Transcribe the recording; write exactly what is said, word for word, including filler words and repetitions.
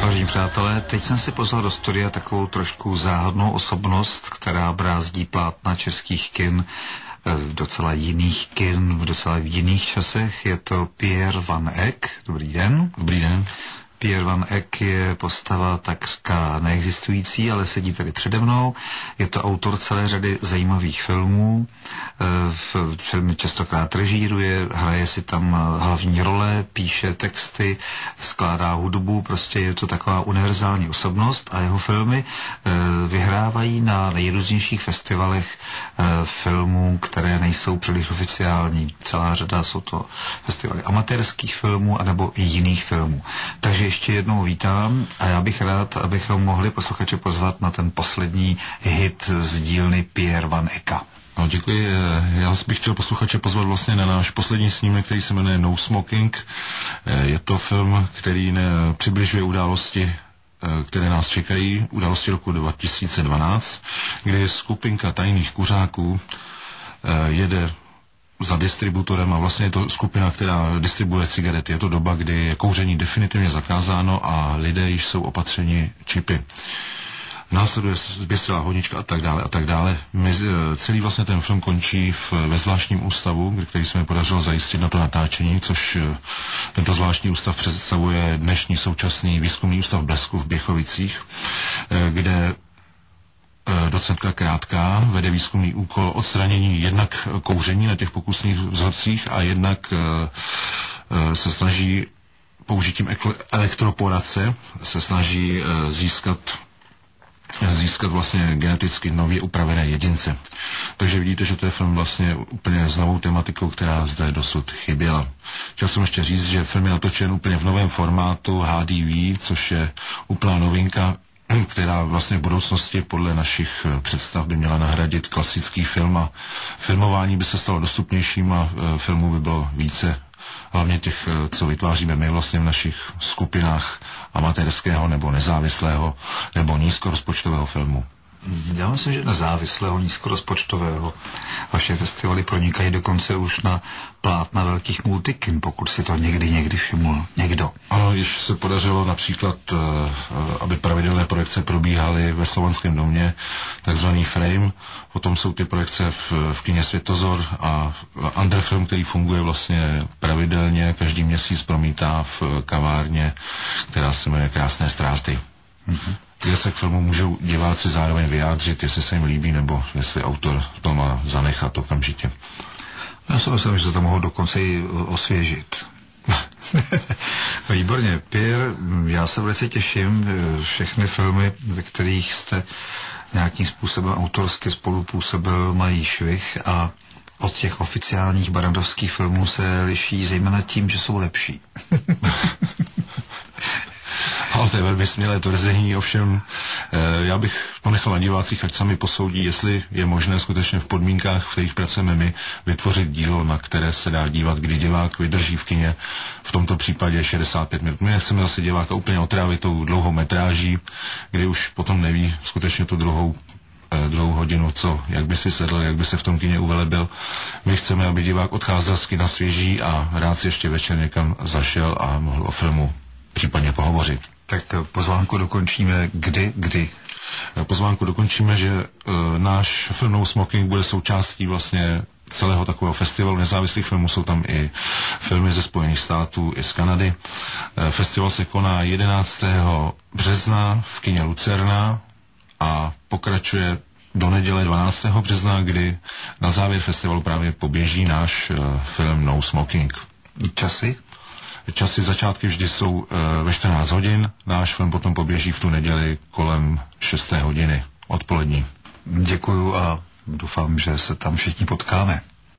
Vážení přátelé, teď jsem si pozval do studia takovou trošku záhadnou osobnost, která brázdí plátna českých kin, v docela jiných kin, v docela jiných časech. Je to Pierre Van Eck. Dobrý den. Dobrý den. Pierre Van Eck je postava takřka neexistující, ale sedí tady přede mnou. Je to autor celé řady zajímavých filmů. V filmy častokrát režíruje, hraje si tam hlavní role, píše texty, skládá hudbu, prostě je to taková univerzální osobnost a jeho filmy vyhrávají na nejrůznějších festivalech filmů, které nejsou příliš oficiální. Celá řada jsou to festivaly amatérských filmů anebo i jiných filmů. Takže ještě jednou vítám a já bych rád, abychom mohli posluchače pozvat na ten poslední hit z dílny Pierre Van Ecka. No, děkuji. Já bych chtěl posluchače pozvat vlastně na náš poslední snímek, který se jmenuje No Smoking. Je to film, který přibližuje události, které nás čekají, události roku dva tisíce dvanáct, kdy skupinka tajných kuřáků jede za distributorem a vlastně je to skupina, která distribuje cigarety. Je to doba, kdy je kouření definitivně zakázáno a lidé již jsou opatřeni čipy. Následuje zběsilá honička a tak dále a tak dále. Mezi, celý vlastně ten film končí v, ve zvláštním ústavu, který se mi podařilo zajistit na to natáčení, což tento zvláštní ústav představuje dnešní současný výzkumný ústav Blesku v Běchovicích, kde docentka Krátká vede výzkumný úkol odstranění jednak kouření na těch pokusných vzorcích a jednak se snaží použitím elektroporace se snaží získat získat vlastně geneticky nově upravené jedince. Takže vidíte, že to je film vlastně úplně s novou tematikou, která zde dosud chyběla. Chtěl jsem ještě říct, že film je natočen úplně v novém formátu H D V, což je úplná novinka, která vlastně v budoucnosti podle našich představ by měla nahradit klasický film a filmování by se stalo dostupnějším a filmů by bylo více, hlavně těch, co vytváříme my vlastně v našich skupinách amatérského nebo nezávislého nebo nízkorozpočtového filmu. Já myslím, že nezávislého, nízkorozpočtového. Vaše festivaly pronikají dokonce už na plátna velkých multikin, pokud si to někdy někdy všiml někdo. Ano, již se podařilo například, aby pravidelné projekce probíhaly ve Slovanském domě, takzvaný Frame. Potom jsou ty projekce v, v kině Světozor a Underfilm, který funguje vlastně pravidelně, každý měsíc promítá v kavárně, která se jmenuje Krásné ztráty. Mm-hmm. Kde se k filmu můžou diváci zároveň vyjádřit, jestli se jim líbí, nebo jestli autor to má zanechat okamžitě. Já si myslím, že se to mohou dokonce i osvěžit. Výborně. Pierre, já se velice těším. Všechny filmy, ve kterých jste nějakým způsobem autorsky spolupůsobil, mají švih a od těch oficiálních barandovských filmů se liší zejména tím, že jsou lepší. Ale to je velmi smělé tvrzení, ovšem já bych ponechal na divácích, ať sami posoudí, jestli je možné skutečně v podmínkách, v kterých pracujeme my, vytvořit dílo, na které se dá dívat, kdy divák vydrží v kině, v tomto případě šedesát pět minut. My nechceme zase diváka úplně otrávit tou dlouhou metráží, kdy už potom neví skutečně tu druhou druhou hodinu, co, jak by si sedl, jak by se v tom kině uvelebil. My chceme, aby divák odcházel z kina svěží a rád si ještě večer někam zašel a mohl o filmu případně pohovořit. Tak pozvánku dokončíme kdy, kdy? Pozvánku dokončíme, že e, náš film No Smoking bude součástí vlastně celého takového festivalu nezávislých filmů. Jsou tam i filmy ze Spojených států, i z Kanady. E, festival se koná jedenáctého března v kině Lucerna a pokračuje do neděle dvanáctého března, kdy na závěr festivalu právě poběží náš e, film No Smoking. Časy? Časy začátky vždy jsou e, ve čtrnáct hodin, náš film potom poběží v tu neděli kolem šesté hodiny odpolední. Děkuju a doufám, že se tam všichni potkáme.